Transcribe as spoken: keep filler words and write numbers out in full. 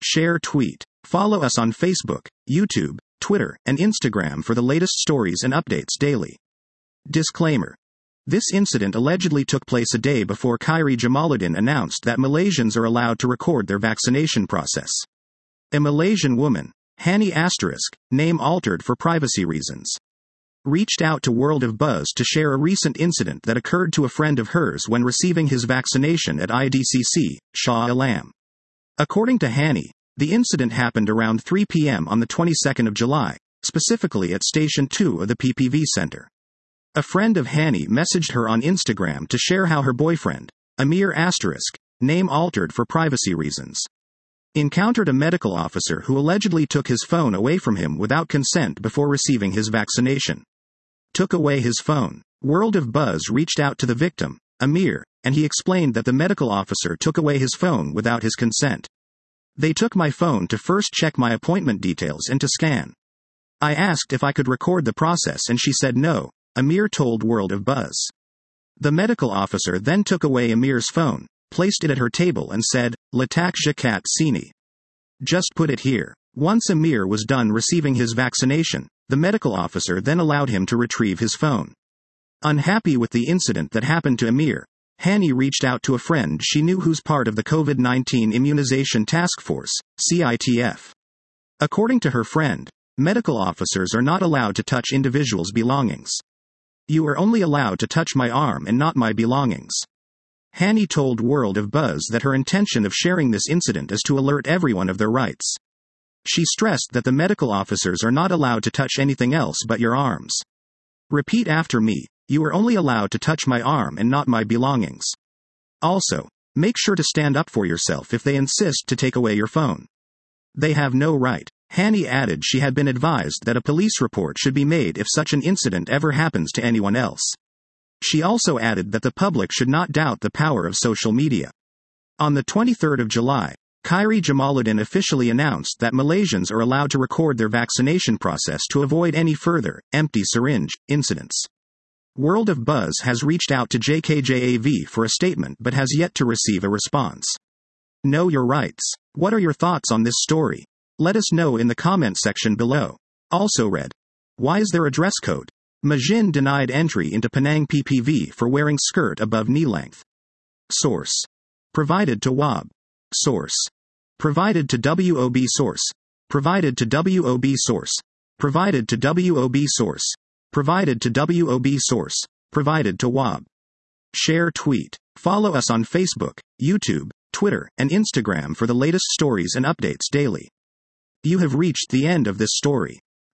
Share tweet. Follow us on Facebook, YouTube, Twitter, and Instagram for the latest stories and updates daily. Disclaimer. This incident allegedly took place a day before Khairi Jamaluddin announced that Malaysians are allowed to record their vaccination process. A Malaysian woman, Hani asterisk, name altered for privacy reasons, reached out to World of Buzz to share a recent incident that occurred to a friend of hers when receiving his vaccination at I D C C, Shah Alam. According to Hani, the incident happened around three p m on the twenty-second of July, specifically at Station two of the P P V Center. A friend of Hani messaged her on Instagram to share how her boyfriend, Amir asterisk, name altered for privacy reasons, encountered a medical officer who allegedly took his phone away from him without consent before receiving his vaccination. Took away his phone. World of Buzz reached out to the victim, Amir, and he explained that the medical officer took away his phone without his consent. They took my phone to first check my appointment details and to scan. I asked if I could record the process and she said no, Amir told World of Buzz. The medical officer then took away Amir's phone, placed it at her table and said, "Letak jakat sini. Just put it here." Once Amir was done receiving his vaccination, the medical officer then allowed him to retrieve his phone. Unhappy with the incident that happened to Amir, Hani reached out to a friend she knew who's part of the COVID nineteen Immunization Task Force, C I T F. According to her friend, medical officers are not allowed to touch individuals' belongings. "You are only allowed to touch my arm and not my belongings." Hani told World of Buzz that her intention of sharing this incident is to alert everyone of their rights. She stressed that the medical officers are not allowed to touch anything else but your arms. "Repeat after me, you are only allowed to touch my arm and not my belongings. Also, make sure to stand up for yourself if they insist to take away your phone. They have no right." Hani added she had been advised that a police report should be made if such an incident ever happens to anyone else. She also added that the public should not doubt the power of social media. On the twenty-third of July, Khairi Jamaluddin officially announced that Malaysians are allowed to record their vaccination process to avoid any further empty syringe incidents. World of Buzz has reached out to J K J A V for a statement but has yet to receive a response. Know your rights. What are your thoughts on this story? Let us know in the comment section below. Also read. Why is there a dress code? Majin denied entry into Penang P P V for wearing skirt above knee length. Source. Provided to W O B. Source. Provided to W O B source. Provided to W O B source. Provided to W O B source. Provided to W O B source. Provided to W O B. Share tweet. Follow us on Facebook, YouTube, Twitter, and Instagram for the latest stories and updates daily. You have reached the end of this story.